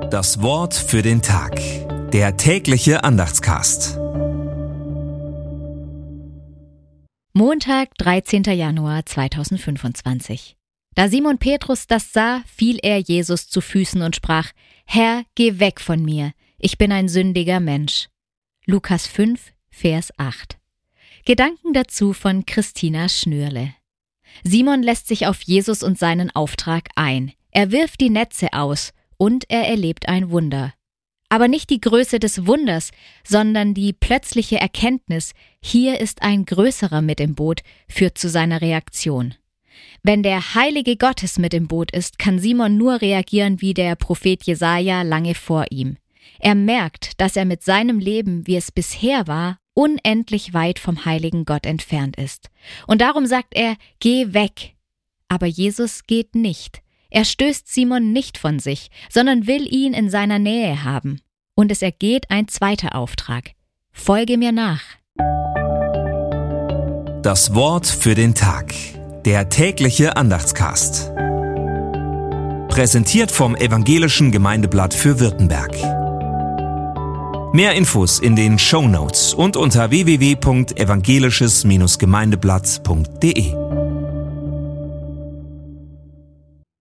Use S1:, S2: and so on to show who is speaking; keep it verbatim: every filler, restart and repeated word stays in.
S1: Das Wort für den Tag. Der tägliche Andachtscast.
S2: Montag, dreizehnter Januar zweitausendfünfundzwanzig. Da Simon Petrus das sah, fiel er Jesus zu Füßen und sprach: Herr, geh weg von mir, ich bin ein sündiger Mensch. Lukas fünf, Vers acht. Gedanken dazu von Christina Schnürle. Simon lässt sich auf Jesus und seinen Auftrag ein. Er wirft die Netze aus und er erlebt ein Wunder. Aber nicht die Größe des Wunders, sondern die plötzliche Erkenntnis, hier ist ein Größerer mit im Boot, führt zu seiner Reaktion. Wenn der Heilige Gottes mit im Boot ist, kann Simon nur reagieren wie der Prophet Jesaja lange vor ihm. Er merkt, dass er mit seinem Leben, wie es bisher war, unendlich weit vom heiligen Gott entfernt ist. Und darum sagt er: Geh weg. Aber Jesus geht nicht. Er stößt Simon nicht von sich, sondern will ihn in seiner Nähe haben. Und es ergeht ein zweiter Auftrag: Folge mir nach.
S1: Das Wort für den Tag. Der tägliche Andachtscast. Präsentiert vom Evangelischen Gemeindeblatt für Württemberg. Mehr Infos in den Shownotes und unter w w w punkt evangelisches Gemeindeblatt punkt de.